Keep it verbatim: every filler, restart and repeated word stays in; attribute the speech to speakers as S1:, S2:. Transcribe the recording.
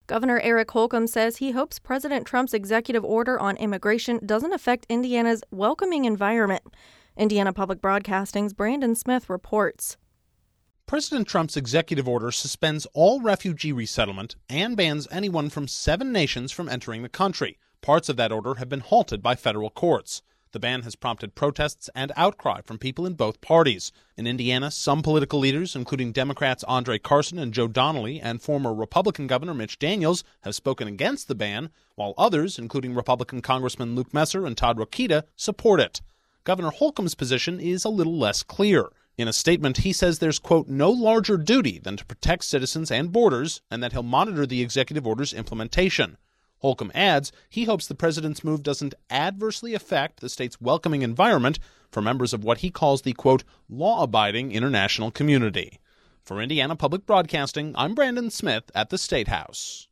S1: Governor Eric Holcomb says he hopes President Trump's executive order on immigration doesn't affect Indiana's welcoming environment. Indiana Public Broadcasting's Brandon Smith reports.
S2: President Trump's executive order suspends all refugee resettlement and bans anyone from seven nations from entering the country. Parts of that order have been halted by federal courts. The ban has prompted protests and outcry from people in both parties. In Indiana, some political leaders, including Democrats Andre Carson and Joe Donnelly and former Republican Governor Mitch Daniels, have spoken against the ban, while others, including Republican Congressman Luke Messer and Todd Rokita, support it. Governor Holcomb's position is a little less clear. In a statement, he says there's, quote, no larger duty than to protect citizens and borders, and that he'll monitor the executive order's implementation. Holcomb adds he hopes the president's move doesn't adversely affect the state's welcoming environment for members of what he calls the, quote, law-abiding international community. For Indiana Public Broadcasting, I'm Brandon Smith at the State House.